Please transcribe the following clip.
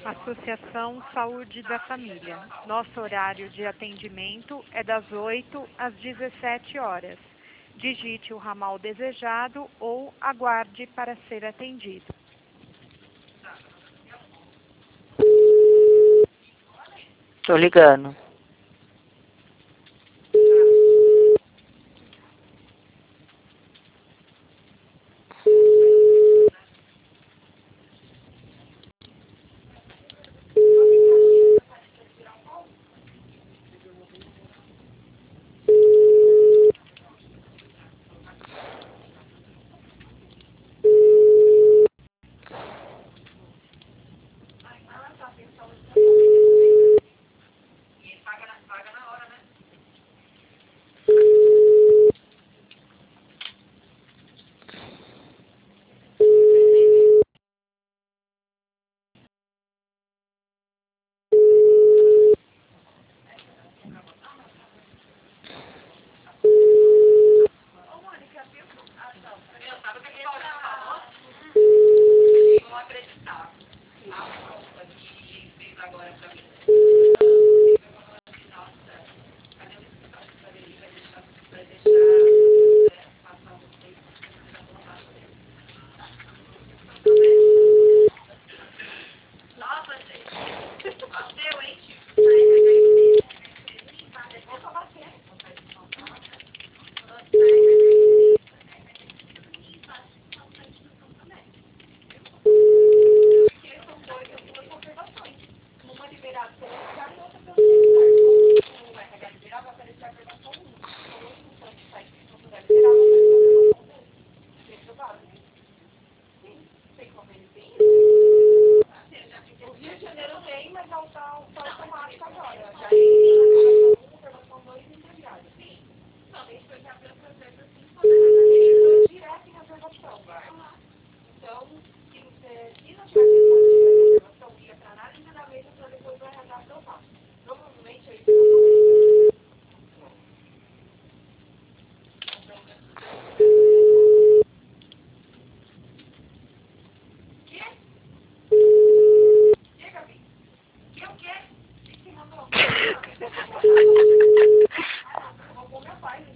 Associação Saúde da Família. Nosso horário de atendimento é das 8 às 17 horas. Digite o ramal desejado ou aguarde para ser atendido. Tô ligando. Nossa, gente. Bateu, hein?